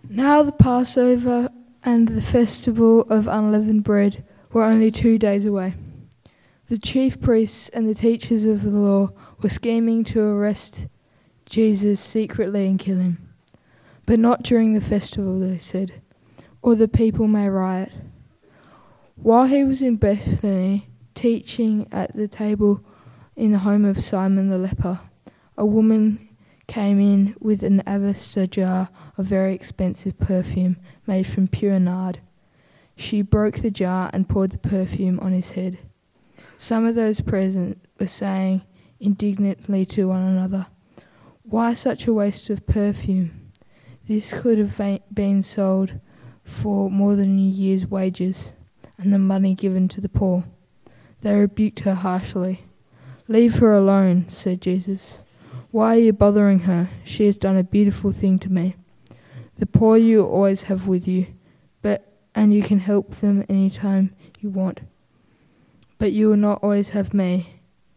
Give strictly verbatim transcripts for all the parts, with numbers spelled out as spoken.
Now the Passover and the festival of unleavened bread were only two days away. The chief priests and the teachers of the law were scheming to arrest Jesus secretly and kill him. But not during the festival, they said, or the people may riot. While he was in Bethany, teaching at the table in the home of Simon the leper, a woman came in with an alabaster jar of very expensive perfume made from pure nard. She broke the jar and poured the perfume on his head. Some of those present were saying indignantly to one another, "Why such a waste of perfume? This could have been sold for more than a year's wages and the money given to the poor." They rebuked her harshly. "Leave her alone," said Jesus. "Why are you bothering her? She has done a beautiful thing to me. The poor you always have with you, but and you can help them any time you want. But you will not always have me."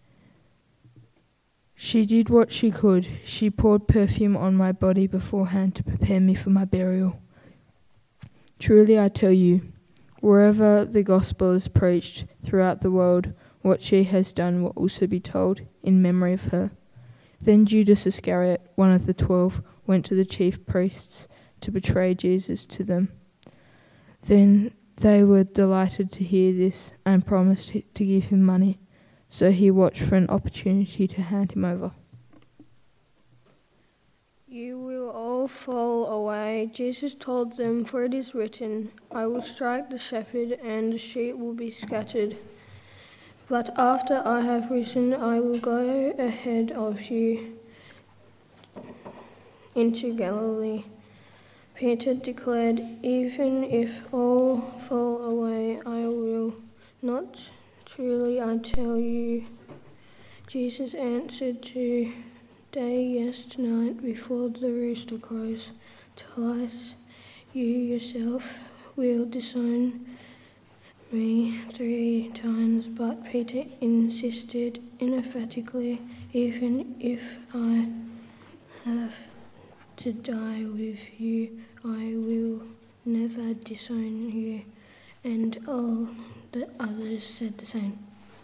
She did what she could. She poured perfume on my body beforehand to prepare me for my burial. Truly I tell you, wherever the gospel is preached throughout the world, what she has done will also be told in memory of her. Then Judas Iscariot, one of the twelve, went to the chief priests to betray Jesus to them. Then they were delighted to hear this and promised to give him money. So he watched for an opportunity to hand him over. "You will all fall away," Jesus told them, "for it is written, I will strike the shepherd and the sheep will be scattered. But after I have risen, I will go ahead of you into Galilee." Peter declared, "Even if all fall away, I will not. Truly I tell you." Jesus answered, "Today, yes, tonight, before the rooster crows twice, you yourself will disown me three times." But Peter insisted emphatically, "Even if I have to die with you, I will never disown you." And all the others said the same.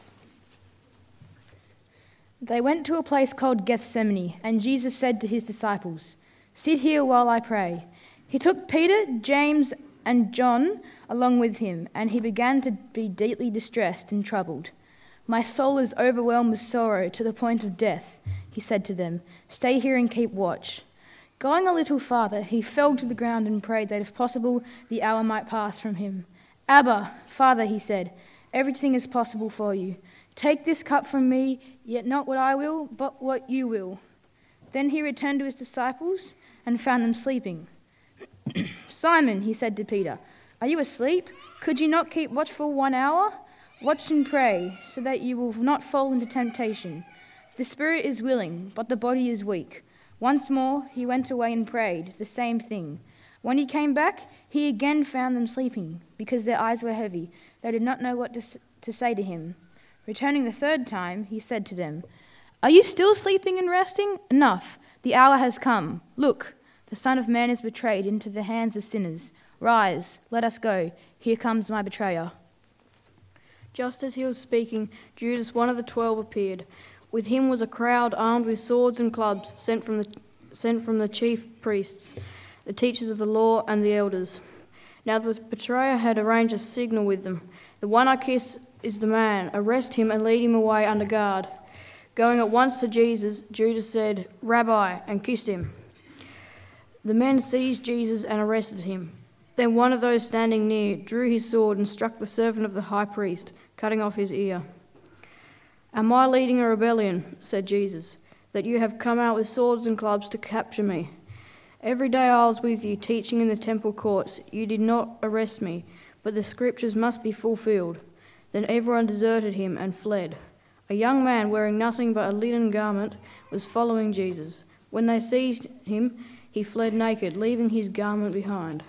They went to a place called Gethsemane, and Jesus said to his disciples, "Sit here while I pray." He took Peter, James, and John along with him, and he began to be deeply distressed and troubled. "My soul is overwhelmed with sorrow to the point of death," he said to them. "Stay here and keep watch." Going a little farther, he fell to the ground and prayed that if possible the hour might pass from him. "Abba, Father," he said, "everything is possible for you. Take this cup from me, yet not what I will, but what you will." Then he returned to his disciples and found them sleeping. "Simon," he said to Peter, "are you asleep? Could you not keep watchful one hour? Watch and pray, so that you will not fall into temptation. The spirit is willing, but the body is weak." Once more he went away and prayed the same thing. When he came back, he again found them sleeping, because their eyes were heavy. They did not know what to, to say to him. Returning the third time, he said to them, "Are you still sleeping and resting? Enough, the hour has come. Look, the Son of Man is betrayed into the hands of sinners. Rise, let us go. Here comes my betrayer." Just as he was speaking, Judas, one of the twelve, appeared. With him was a crowd armed with swords and clubs, sent from the, sent from the chief priests, the teachers of the law, and the elders. Now the betrayer had arranged a signal with them. "The one I kiss is the man. Arrest him and lead him away under guard." Going at once to Jesus, Judas said, "Rabbi," and kissed him. The men seized Jesus and arrested him. Then one of those standing near drew his sword and struck the servant of the high priest, cutting off his ear. "Am I leading a rebellion," said Jesus, "that you have come out with swords and clubs to capture me? Every day I was with you, teaching in the temple courts. You did not arrest me, but the scriptures must be fulfilled." Then everyone deserted him and fled. A young man wearing nothing but a linen garment was following Jesus. When they seized him, he fled naked, leaving his garment behind.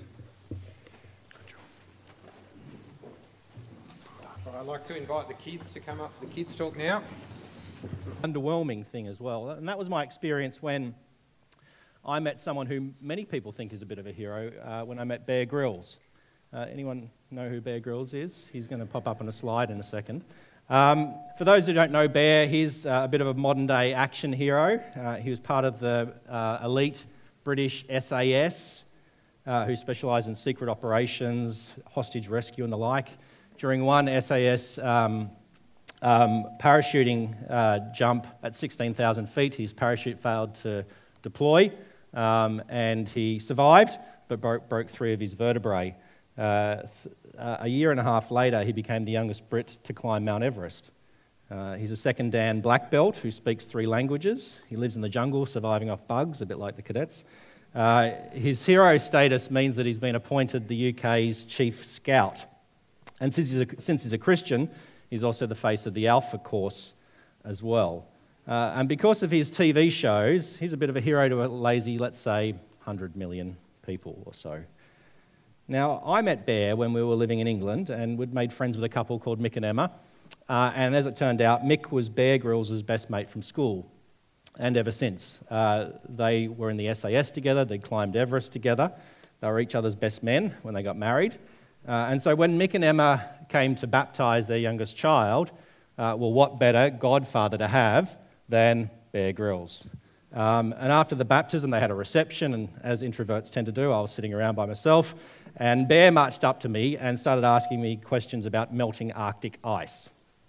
I'd like to invite the kids to come up for the kids' talk now. Underwhelming thing as well. And that was my experience when I met someone who many people think is a bit of a hero uh, when I met Bear Grylls. Uh, anyone know who Bear Grylls is? He's going to pop up on a slide in a second. Um, for those who don't know Bear, he's uh, a bit of a modern-day action hero. Uh, he was part of the uh, elite British S A S, uh, who specialise in secret operations, hostage rescue and the like. During one S A S um, um, parachuting uh, jump at sixteen thousand feet, his parachute failed to deploy, um, and he survived, but broke, broke three of his vertebrae. Uh, th- uh, a year and a half later, he became the youngest Brit to climb Mount Everest. Uh, he's a second Dan black belt who speaks three languages. He lives in the jungle, surviving off bugs, a bit like the cadets. Uh, his hero status means that he's been appointed the U K's chief scout. And since he's a, since he's a Christian, he's also the face of the Alpha course as well. Uh, and because of his T V shows, he's a bit of a hero to a lazy, let's say, one hundred million people or so. Now, I met Bear when we were living in England, and we'd made friends with a couple called Mick and Emma. Uh, and as it turned out, Mick was Bear Grylls' best mate from school. And ever since. Uh, they were in the S A S together, they climbed Everest together. They were each other's best men when they got married. Uh, and so when Mick and Emma came to baptise their youngest child, uh, well, what better godfather to have than Bear Grylls? Um, and after the baptism, they had a reception, and as introverts tend to do, I was sitting around by myself, and Bear marched up to me and started asking me questions about melting Arctic ice.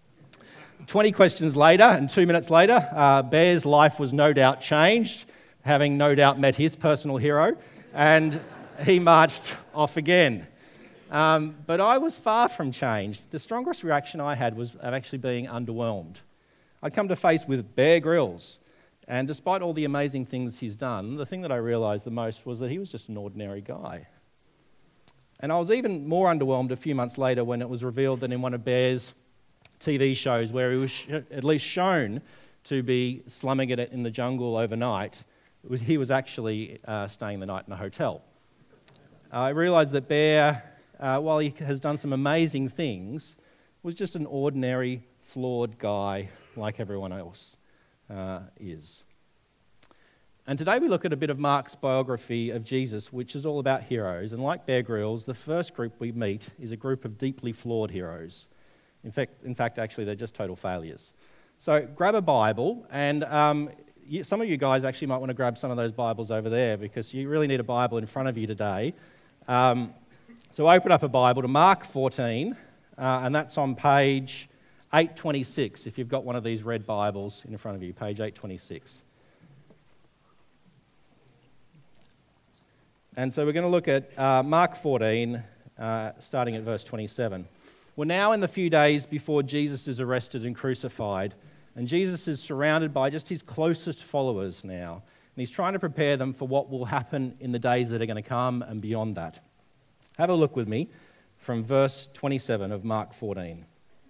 twenty questions later, and two minutes later, uh, Bear's life was no doubt changed, having no doubt met his personal hero, and he marched off again. Um, but I was far from changed. The strongest reaction I had was of actually being underwhelmed. I'd come to face with Bear Grylls, and despite all the amazing things he's done, the thing that I realised the most was that he was just an ordinary guy. And I was even more underwhelmed a few months later when it was revealed that in one of Bear's T V shows where he was sh- at least shown to be slumming it in the jungle overnight, it was, he was actually uh, staying the night in a hotel. Uh, I realised that Bear, uh, while he has done some amazing things, was just an ordinary, flawed guy like everyone else uh, is. And today we look at a bit of Mark's biography of Jesus, which is all about heroes. And like Bear Grylls, the first group we meet is a group of deeply flawed heroes. In fact, in fact, actually, they're just total failures. So grab a Bible, and um, you, some of you guys actually might want to grab some of those Bibles over there, because you really need a Bible in front of you today. Um, so open up a Bible to Mark fourteen, uh, and that's on page eight twenty-six, if you've got one of these red Bibles in front of you, page eight twenty-six. And so we're going to look at uh, Mark fourteen, uh, starting at verse twenty-seven. We're now in the few days before Jesus is arrested and crucified, and Jesus is surrounded by just his closest followers now, and he's trying to prepare them for what will happen in the days that are going to come and beyond that. Have a look with me from verse twenty-seven of Mark fourteen.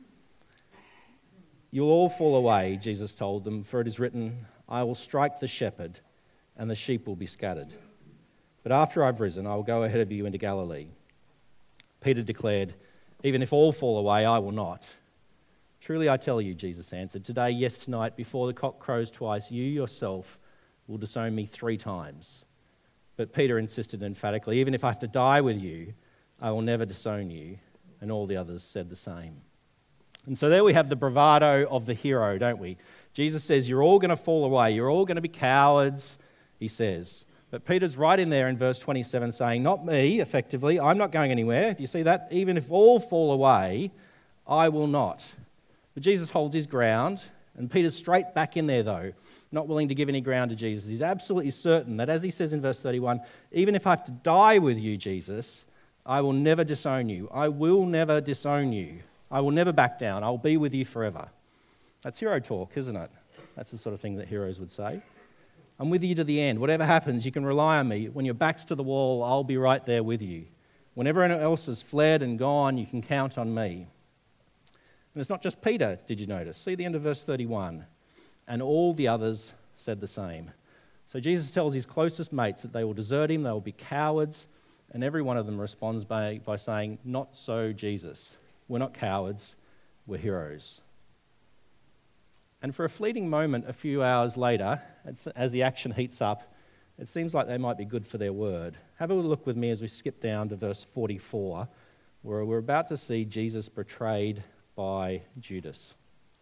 "You'll all fall away," Jesus told them, "for it is written, 'I will strike the shepherd, and the sheep will be scattered.' But after I've risen, I will go ahead of you into Galilee." Peter declared, "Even if all fall away, I will not." "Truly I tell you," Jesus answered, "today, yes, tonight, before the cock crows twice, you yourself will disown me three times." But Peter insisted emphatically, "Even if I have to die with you, I will never disown you." And all the others said the same. And so there we have the bravado of the hero, don't we? Jesus says, you're all going to fall away. You're all going to be cowards, he says. But Peter's right in there in verse twenty-seven saying, not me, effectively. I'm not going anywhere. Do you see that? Even if all fall away, I will not. But Jesus holds his ground, and Peter's straight back in there, though, not willing to give any ground to Jesus. He's absolutely certain that, as he says in verse thirty-one, even if I have to die with you, Jesus, I will never disown you. I will never disown you. I will never back down. I'll be with you forever. That's hero talk, isn't it? That's the sort of thing that heroes would say. I'm with you to the end. Whatever happens, you can rely on me. When your back's to the wall, I'll be right there with you. When everyone else has fled and gone, you can count on me. And it's not just Peter, did you notice? See the end of verse thirty-one. And all the others said the same. So Jesus tells his closest mates that they will desert him, they will be cowards, and every one of them responds by, by saying, not so, Jesus. We're not cowards, we're heroes. And for a fleeting moment, a few hours later, as the action heats up, it seems like they might be good for their word. Have a look with me as we skip down to verse forty-four, where we're about to see Jesus betrayed by Judas.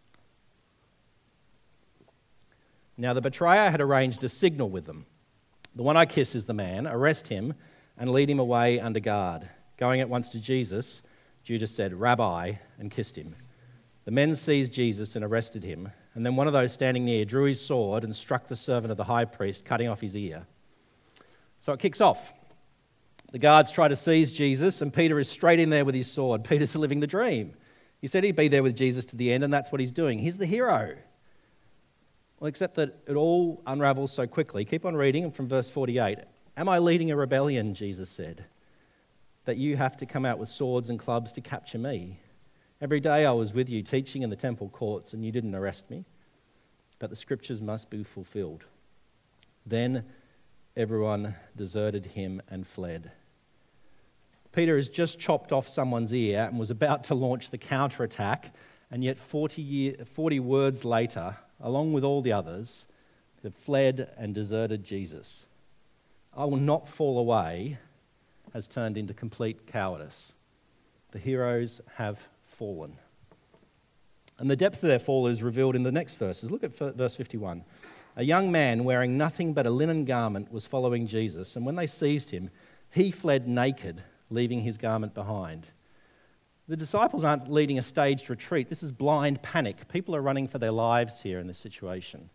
Now the betrayer had arranged a signal with them. "The one I kiss is the man. Arrest him and lead him away under guard." Going at once to Jesus, Judas said, "Rabbi," and kissed him. The men seized Jesus and arrested him, and then one of those standing near drew his sword and struck the servant of the high priest, cutting off his ear. So it kicks off. The guards try to seize Jesus, and Peter is straight in there with his sword. Peter's living the dream. He said he'd be there with Jesus to the end, and that's what he's doing. He's the hero. Well, except that it all unravels so quickly. Keep on reading from verse forty-eight. "Am I leading a rebellion," Jesus said, "that you have to come out with swords and clubs to capture me? Every day I was with you teaching in the temple courts, and you didn't arrest me. But the scriptures must be fulfilled." Then everyone deserted him and fled. Peter has just chopped off someone's ear and was about to launch the counterattack, and yet forty, year, forty words later, along with all the others, they've fled and deserted Jesus. "I will not fall away" has turned into complete cowardice. The heroes have fallen. And the depth of their fall is revealed in the next verses. Look at verse fifty-one. "A young man wearing nothing but a linen garment was following Jesus, and when they seized him, he fled naked, leaving his garment behind." The disciples aren't leading a staged retreat. This is blind panic. People are running for their lives here in this situation.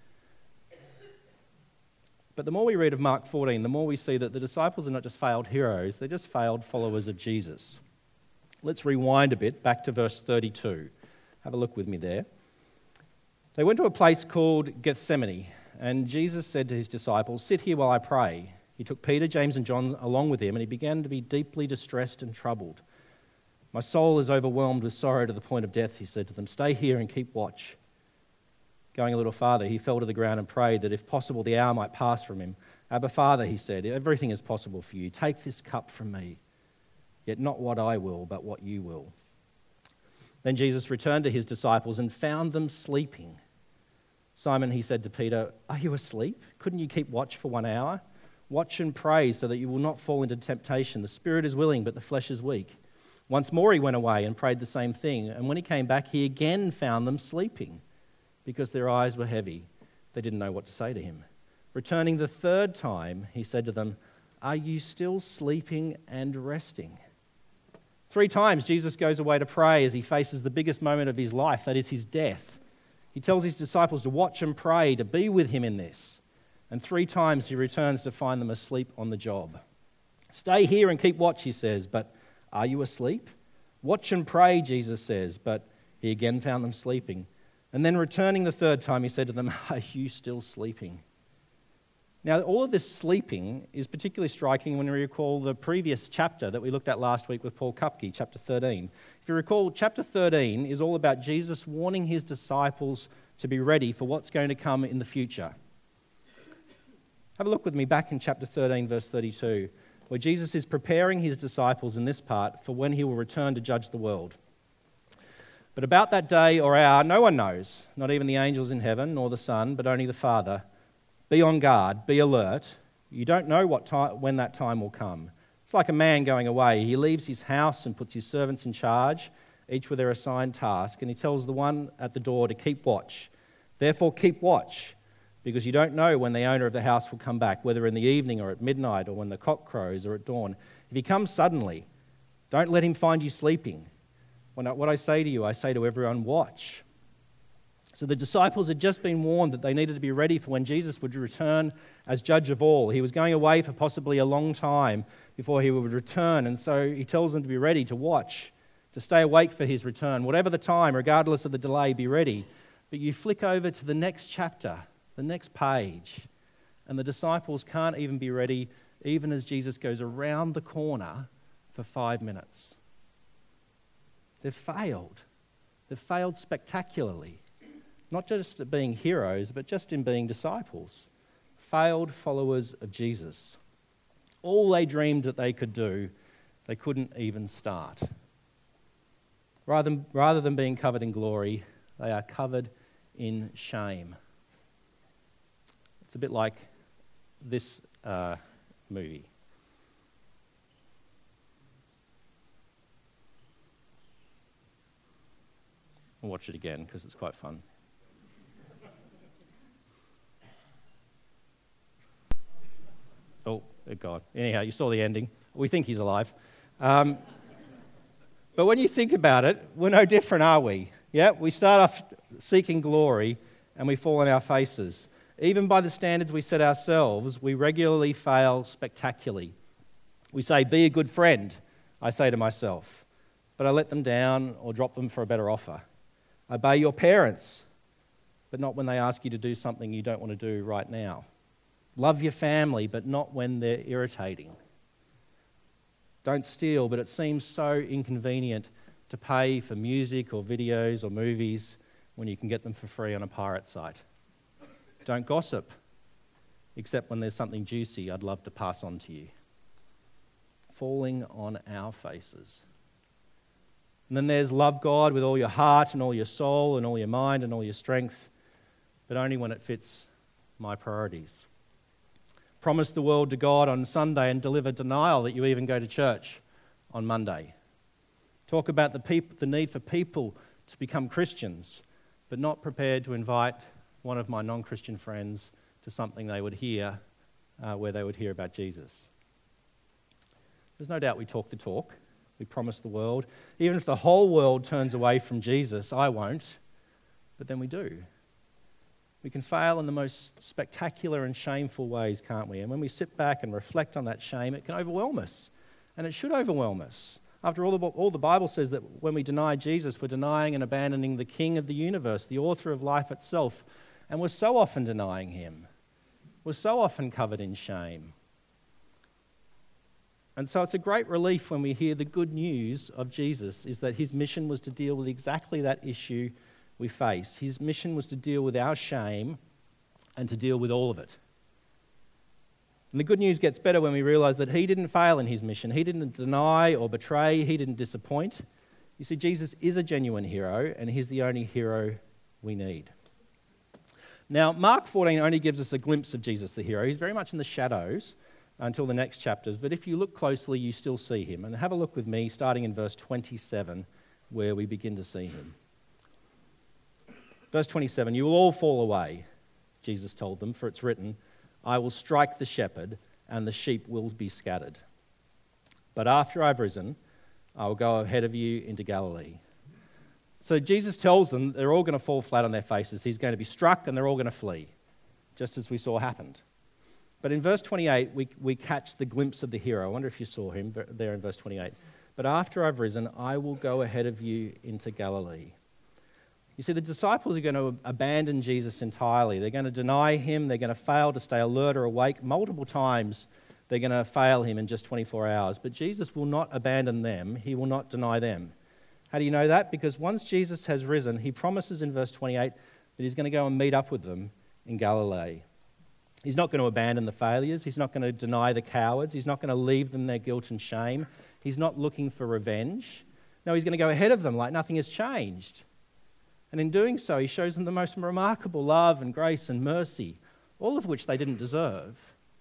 But the more we read of Mark fourteen, the more we see that the disciples are not just failed heroes, they're just failed followers of Jesus. Let's rewind a bit back to verse thirty-two. Have a look with me there. They went to a place called Gethsemane, and Jesus said to his disciples, "Sit here while I pray." He took Peter, James, and John along with him, and he began to be deeply distressed and troubled. "My soul is overwhelmed with sorrow to the point of death," he said to them. "Stay here and keep watch." Going a little farther, he fell to the ground and prayed that if possible the hour might pass from him. "Abba, Father," he said, "everything is possible for you. Take this cup from me. Yet not what I will, but what you will." Then Jesus returned to his disciples and found them sleeping. "Simon," he said to Peter, "are you asleep? Couldn't you keep watch for one hour? Watch and pray so that you will not fall into temptation. The spirit is willing, but the flesh is weak." Once more he went away and prayed the same thing, and when he came back, he again found them sleeping, because their eyes were heavy. They didn't know what to say to him. Returning the third time, he said to them, "Are you still sleeping and resting?" Three times Jesus goes away to pray as he faces the biggest moment of his life, that is his death. He tells his disciples to watch and pray, to be with him in this. And three times he returns to find them asleep on the job. "Stay here and keep watch," he says, but are you asleep? "Watch and pray," Jesus says, but he again found them sleeping. And then returning the third time, he said to them, "Are you still sleeping?" Now, all of this sleeping is particularly striking when we recall the previous chapter that we looked at last week with Paul Kupke, chapter thirteen. If you recall, chapter thirteen is all about Jesus warning his disciples to be ready for what's going to come in the future. Have a look with me back in chapter thirteen, verse thirty-two, where Jesus is preparing his disciples in this part for when he will return to judge the world. "But about that day or hour no one knows, not even the angels in heaven, nor the Son, but only the Father. Be on guard, be alert. You don't know what time, when that time will come. It's like a man going away. He leaves his house and puts his servants in charge, each with their assigned task, and he tells the one at the door to keep watch. Therefore keep watch, because you don't know when the owner of the house will come back, whether in the evening or at midnight or when the cock crows or at dawn. If he comes suddenly, don't let him find you sleeping. What I say to you, I say to everyone, watch." So the disciples had just been warned that they needed to be ready for when Jesus would return as judge of all. He was going away for possibly a long time before he would return, and so he tells them to be ready, to watch, to stay awake for his return. Whatever the time, regardless of the delay, be ready. But you flick over to the next chapter, the next page, and the disciples can't even be ready even as Jesus goes around the corner for five minutes. They've failed. They've failed spectacularly. Not just at being heroes, but just in being disciples. Failed followers of Jesus. All they dreamed that they could do, they couldn't even start. Rather than, rather than being covered in glory, they are covered in shame. It's a bit like this uh, movie. I'll watch it again because it's quite fun. Oh, God. Anyhow, you saw the ending. We think he's alive. Um, but when you think about it, we're no different, are we? Yeah, we start off seeking glory and we fall on our faces. Even by the standards we set ourselves, we regularly fail spectacularly. We say, be a good friend, I say to myself, but I let them down or drop them for a better offer. Obey your parents, but not when they ask you to do something you don't want to do right now. Love your family, but not when they're irritating. Don't steal, but it seems so inconvenient to pay for music or videos or movies when you can get them for free on a pirate site. Don't gossip, except when there's something juicy I'd love to pass on to you. Falling on our faces. And then there's love God with all your heart and all your soul and all your mind and all your strength, but only when it fits my priorities. Promise the world to God on Sunday and deliver denial that you even go to church on Monday. Talk about the people, the need for people to become Christians, but not prepared to invite one of my non-Christian friends to something they would hear, uh, where they would hear about Jesus. There's no doubt we talk the talk. We promise the world. Even if the whole world turns away from Jesus, I won't, but then we do. We can fail in the most spectacular and shameful ways, can't we? And when we sit back and reflect on that shame, it can overwhelm us. And it should overwhelm us. After all, the, all the Bible says that when we deny Jesus, we're denying and abandoning the King of the universe, the author of life itself. And we're so often denying him. We're so often covered in shame. And so it's a great relief when we hear the good news of Jesus is that his mission was to deal with exactly that issue we face. His mission was to deal with our shame and to deal with all of it. And the good news gets better when we realize that he didn't fail in his mission. He didn't deny or betray. He didn't disappoint. You see, Jesus is a genuine hero, and he's the only hero we need. Now, Mark fourteen only gives us a glimpse of Jesus, the hero. He's very much in the shadows until the next chapters, but if you look closely, you still see him. And have a look with me, starting in verse twenty-seven, where we begin to see him. Verse twenty-seven, you will all fall away, Jesus told them, for it's written, I will strike the shepherd, and the sheep will be scattered. But after I've risen, I will go ahead of you into Galilee. So Jesus tells them they're all going to fall flat on their faces. He's going to be struck, and they're all going to flee, just as we saw happened. But in verse twenty-eight, we, we catch the glimpse of the hero. I wonder if you saw him there in verse twenty-eight. But after I've risen, I will go ahead of you into Galilee. You see, the disciples are going to abandon Jesus entirely. They're going to deny him. They're going to fail to stay alert or awake. Multiple times they're going to fail him in just twenty-four hours. But Jesus will not abandon them. He will not deny them. How do you know that? Because once Jesus has risen, he promises in verse twenty-eight that he's going to go and meet up with them in Galilee. He's not going to abandon the failures. He's not going to deny the cowards. He's not going to leave them their guilt and shame. He's not looking for revenge. No, he's going to go ahead of them like nothing has changed. And in doing so, he shows them the most remarkable love and grace and mercy, all of which they didn't deserve.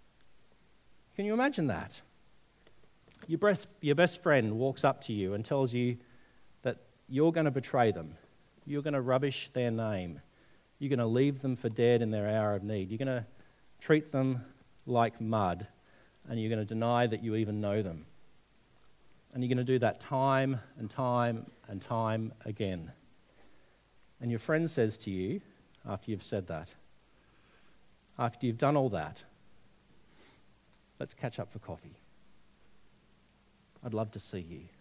Can you imagine that? Your best, your best friend walks up to you and tells you that you're going to betray them. You're going to rubbish their name. You're going to leave them for dead in their hour of need. You're going to treat them like mud, and you're going to deny that you even know them. And you're going to do that time and time and time again. And your friend says to you, after you've said that, after you've done all that, let's catch up for coffee. I'd love to see you.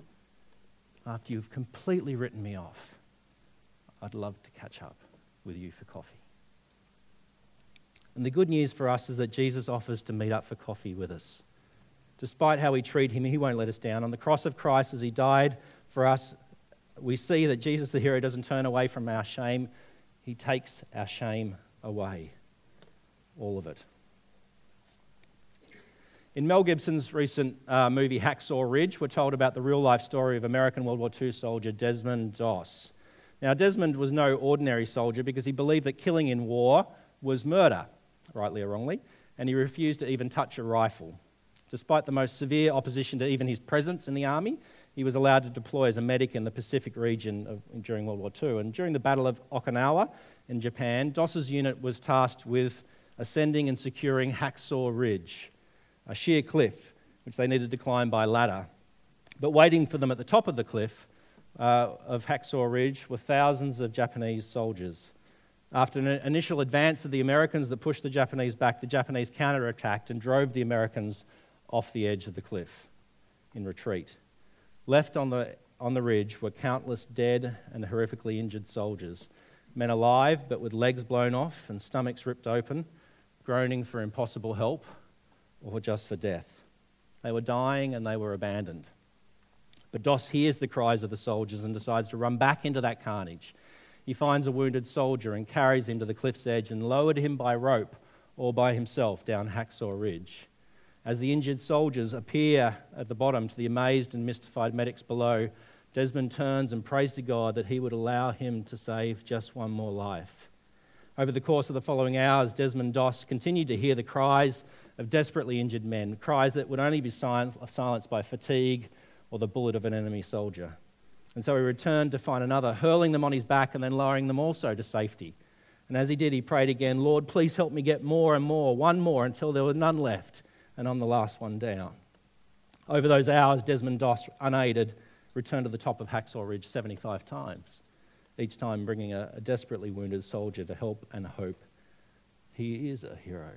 After you've completely written me off, I'd love to catch up with you for coffee. And the good news for us is that Jesus offers to meet up for coffee with us. Despite how we treat him, he won't let us down. On the cross of Christ, as he died for us, we see that Jesus, the hero, doesn't turn away from our shame. He takes our shame away, all of it. In Mel Gibson's recent uh, movie Hacksaw Ridge, we're told about the real-life story of American World War Two soldier Desmond Doss. Now, Desmond was no ordinary soldier because he believed that killing in war was murder, rightly or wrongly. and he refused to even touch a rifle. Despite the most severe opposition to even his presence in the army, he was allowed to deploy as a medic in the Pacific region of, during World War Two. And during the Battle of Okinawa in Japan, Doss's unit was tasked with ascending and securing Hacksaw Ridge, a sheer cliff which they needed to climb by ladder. But waiting for them at the top of the cliff uh, of Hacksaw Ridge were thousands of Japanese soldiers. After an initial advance of the Americans that pushed the Japanese back, the Japanese counterattacked and drove the Americans off the edge of the cliff in retreat. Left on the, on the ridge were countless dead and horrifically injured soldiers, men alive but with legs blown off and stomachs ripped open, groaning for impossible help or just for death. They were dying and they were abandoned. But Doss hears the cries of the soldiers and decides to run back into that carnage. He finds a wounded soldier and carries him to the cliff's edge and lowered him by rope or by himself down Hacksaw Ridge. As the injured soldiers appear at the bottom to the amazed and mystified medics below, Desmond turns and prays to God that he would allow him to save just one more life. Over the course of the following hours, Desmond Doss continued to hear the cries of desperately injured men, cries that would only be silenced by fatigue or the bullet of an enemy soldier. And so he returned to find another, hurling them on his back and then lowering them also to safety. And as he did, he prayed again, Lord, please help me get more and more, one more until there were none left, and I'm the last one down. Over those hours, Desmond Doss, unaided, returned to the top of Hacksaw Ridge seventy-five times, each time bringing a, a desperately wounded soldier to help and hope. He is a hero.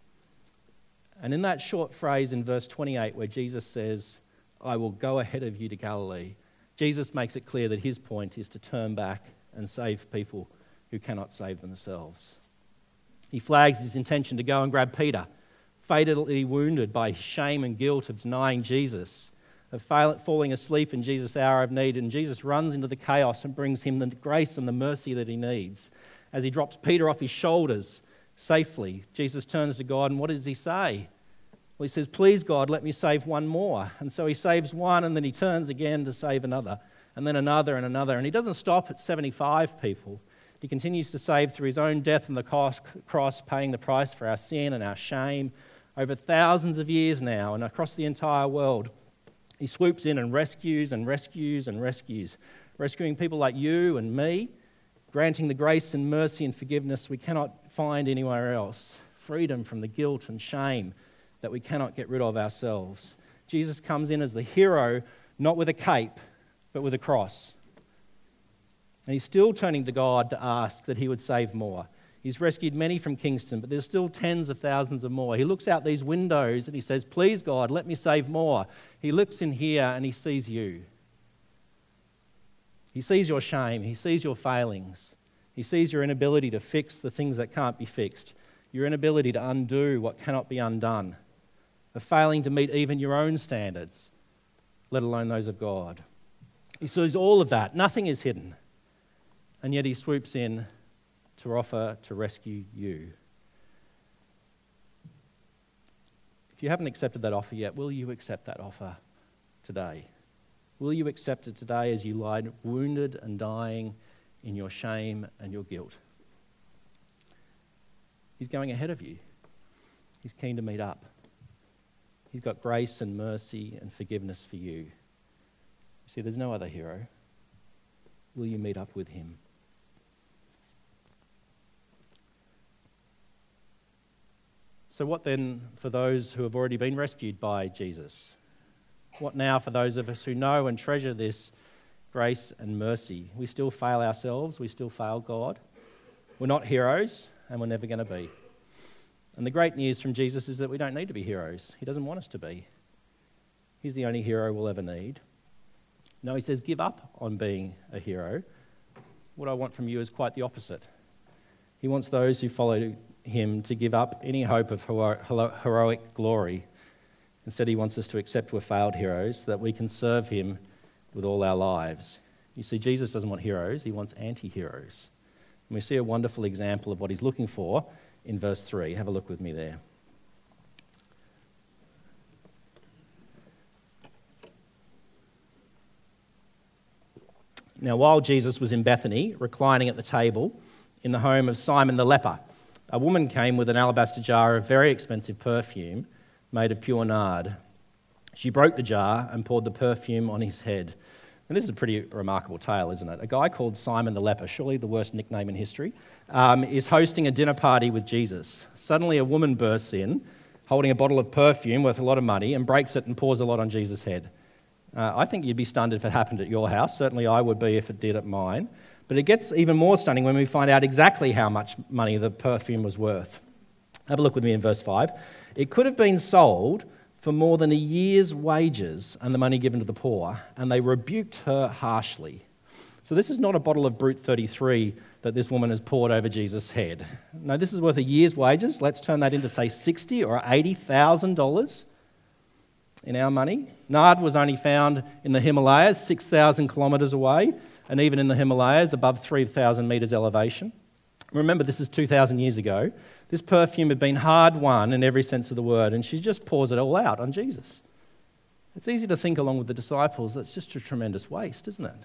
And in that short phrase in verse twenty-eight where Jesus says, I will go ahead of you to Galilee, Jesus makes it clear that his point is to turn back and save people who cannot save themselves. He flags his intention to go and grab Peter, fatally wounded by shame and guilt of denying Jesus, of falling asleep in Jesus' hour of need, and Jesus runs into the chaos and brings him the grace and the mercy that he needs. As he drops Peter off his shoulders safely, Jesus turns to God, and what does he say? Well, he says, please, God, let me save one more. And so he saves one, and then he turns again to save another, and then another and another. And he doesn't stop at seventy-five people. He continues to save through his own death on the cross, paying the price for our sin and our shame over thousands of years now and across the entire world. He swoops in and rescues and rescues and rescues, rescuing people like you and me, granting the grace and mercy and forgiveness we cannot find anywhere else, freedom from the guilt and shame that we cannot get rid of ourselves. Jesus comes in as the hero, not with a cape, but with a cross. And he's still turning to God to ask that he would save more. He's rescued many from Kingston, but there's still tens of thousands of more. He looks out these windows and he says, please, God, let me save more. He looks in here and he sees you. He sees your shame. He sees your failings. He sees your inability to fix the things that can't be fixed, your inability to undo what cannot be undone, of failing to meet even your own standards, let alone those of God. He sees all of that. Nothing is hidden. And yet he swoops in to offer to rescue you. If you haven't accepted that offer yet, will you accept that offer today? Will you accept it today as you lie wounded and dying in your shame and your guilt? He's going ahead of you. He's keen to meet up. He's got grace and mercy and forgiveness for you. You see, there's no other hero. Will you meet up with him? So what then for those who have already been rescued by Jesus? What now for those of us who know and treasure this grace and mercy? We still fail ourselves. We still fail God. We're not heroes, and we're never going to be. And the great news from Jesus is that we don't need to be heroes. He doesn't want us to be. He's the only hero we'll ever need. No, he says, give up on being a hero. What I want from you is quite the opposite. He wants those who follow him to give up any hope of hero- heroic glory. Instead, he wants us to accept we're failed heroes so that we can serve him with all our lives. You see, Jesus doesn't want heroes, he wants anti-heroes. And we see a wonderful example of what he's looking for in verse three. Have a look with me there. Now, while Jesus was in Bethany, reclining at the table in the home of Simon the leper, A woman came with an alabaster jar of very expensive perfume made of pure nard. She broke the jar and poured the perfume on his head. And this is a pretty remarkable tale, isn't it? A guy called Simon the Leper, surely the worst nickname in history, um, is hosting a dinner party with Jesus. Suddenly a woman bursts in, holding a bottle of perfume worth a lot of money, and breaks it and pours a lot on Jesus' head. Uh, I think you'd be stunned if it happened at your house. Certainly I would be if it did at mine. But it gets even more stunning when we find out exactly how much money the perfume was worth. Have a look with me in verse five. It could have been sold for more than a year's wages and the money given to the poor, and they rebuked her harshly. So this is not a bottle of Brut thirty-three that this woman has poured over Jesus' head. No, this is worth a year's wages. Let's turn that into, say, sixty thousand dollars or eighty thousand dollars in our money. Nard was only found in the Himalayas, six thousand kilometres away, and even in the Himalayas, above three thousand metres elevation. Remember, this is two thousand years ago. This perfume had been hard-won in every sense of the word, and she just pours it all out on Jesus. It's easy to think, along with the disciples, that's just a tremendous waste, isn't it?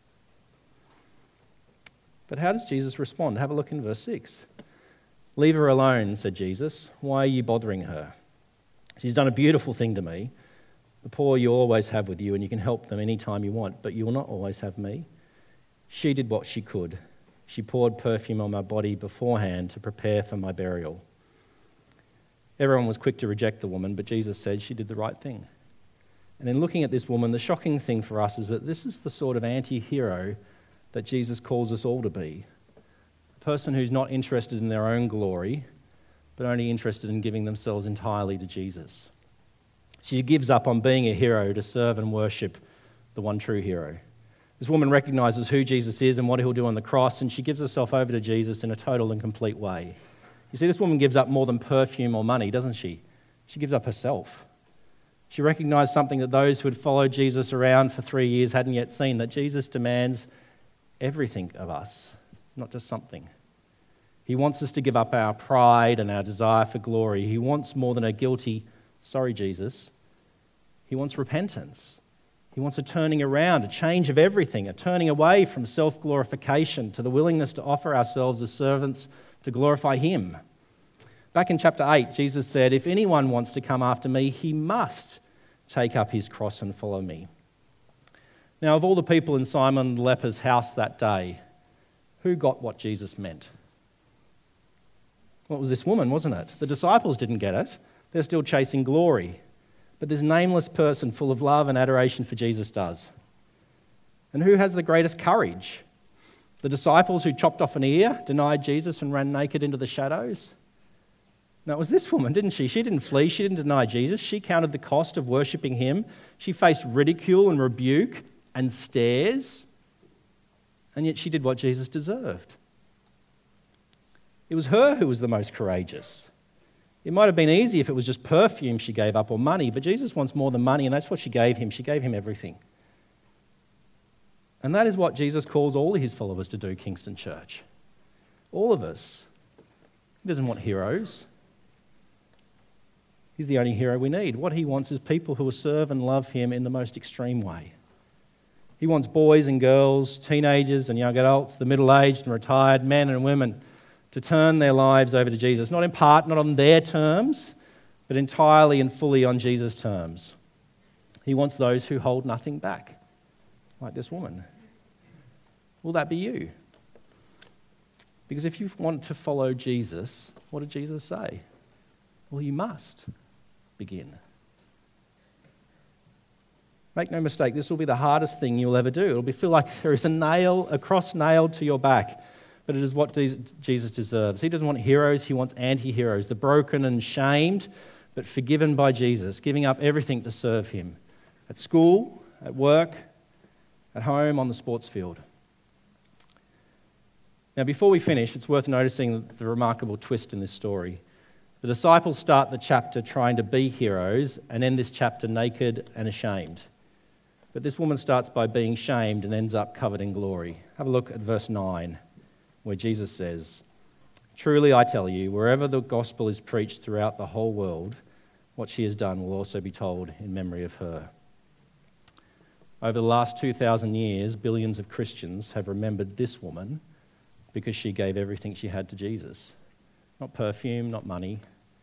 But how does Jesus respond? Have a look in verse six. "Leave her alone," said Jesus. "Why are you bothering her? She's done a beautiful thing to me. The poor you always have with you, and you can help them any time you want, but you will not always have me. She did what she could. She poured perfume on my body beforehand to prepare for my burial." Everyone was quick to reject the woman, but Jesus said she did the right thing. And in looking at this woman, the shocking thing for us is that this is the sort of anti-hero that Jesus calls us all to be. A person who's not interested in their own glory, but only interested in giving themselves entirely to Jesus. She gives up on being a hero to serve and worship the one true hero. This woman recognises who Jesus is and what he'll do on the cross, and she gives herself over to Jesus in a total and complete way. You see, this woman gives up more than perfume or money, doesn't she? She gives up herself. She recognised something that those who had followed Jesus around for three years hadn't yet seen, that Jesus demands everything of us, not just something. He wants us to give up our pride and our desire for glory. He wants more than a guilty, "Sorry, Jesus." He wants repentance. He wants a turning around, a change of everything, a turning away from self-glorification to the willingness to offer ourselves as servants to glorify him. Back in chapter eight, Jesus said, "If anyone wants to come after me, he must take up his cross and follow me." Now, of all the people in Simon the leper's house that day, who got what Jesus meant? Well, it was this woman, wasn't it? The disciples didn't get it. They're still chasing glory. But this nameless person full of love and adoration for Jesus does. And who has the greatest courage? The disciples who chopped off an ear, denied Jesus, and ran naked into the shadows? No, it was this woman, didn't she? She didn't flee. She didn't deny Jesus. She counted the cost of worshipping him. She faced ridicule and rebuke and stares. And yet she did what Jesus deserved. It was her who was the most courageous. It might have been easy if it was just perfume she gave up or money, but Jesus wants more than money, and that's what she gave him. She gave him everything. And that is what Jesus calls all of his followers to do, Kingston Church. All of us. He doesn't want heroes. He's the only hero we need. What he wants is people who will serve and love him in the most extreme way. He wants boys and girls, teenagers and young adults, the middle-aged and retired, men and women, to turn their lives over to Jesus, not in part, not on their terms, but entirely and fully on Jesus' terms. He wants those who hold nothing back, like this woman. Will that be you? Because if you want to follow Jesus, what did Jesus say? Well, you must begin. Make no mistake, this will be the hardest thing you'll ever do. It'll be, feel like there is a nail, a cross nailed to your back. But it is what Jesus deserves. He doesn't want heroes, he wants anti-heroes, the broken and shamed, but forgiven by Jesus, giving up everything to serve him. At school, at work, at home, on the sports field. Now, before we finish, it's worth noticing the remarkable twist in this story. The disciples start the chapter trying to be heroes and end this chapter naked and ashamed. But this woman starts by being shamed and ends up covered in glory. Have a look at verse nine. Where Jesus says, "Truly I tell you, wherever the gospel is preached throughout the whole world, what she has done will also be told in memory of her." Over the last two thousand years, billions of Christians have remembered this woman because she gave everything she had to Jesus. not perfume, not money,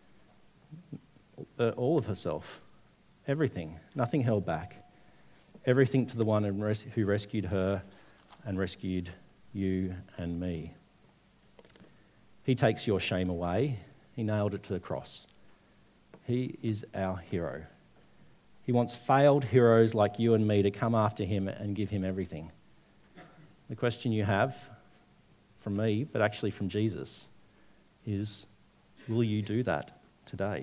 but all of herself, everything, nothing held back, everything to the one who rescued her and rescued you and me. He takes your shame away. He nailed it to the cross. He is our hero. He wants failed heroes like you and me to come after him and give him everything. The question you have from me, but actually from Jesus, is, will you do that today?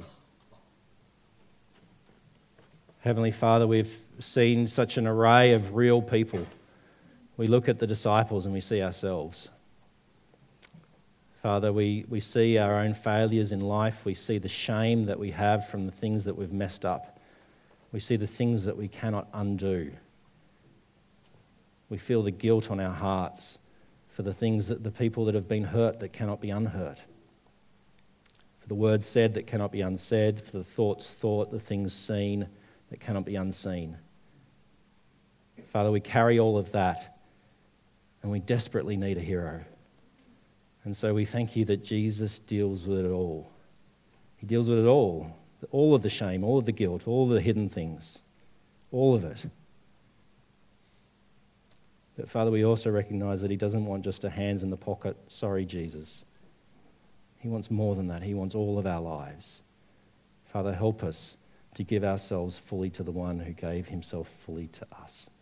Heavenly Father, we've seen such an array of real people. We look at the disciples and we see ourselves. Father, we, we see our own failures in life. We see the shame that we have from the things that we've messed up. We see the things that we cannot undo. We feel the guilt on our hearts for the things that the people that have been hurt that cannot be unhurt. For the words said that cannot be unsaid. For the thoughts thought, the things seen that cannot be unseen. Father, we carry all of that and we desperately need a hero. And so we thank you that Jesus deals with it all. He deals with it all. All of the shame, all of the guilt, all of the hidden things. All of it. But Father, we also recognize that he doesn't want just a hands in the pocket, sorry Jesus. He wants more than that. He wants all of our lives. Father, help us to give ourselves fully to the one who gave himself fully to us.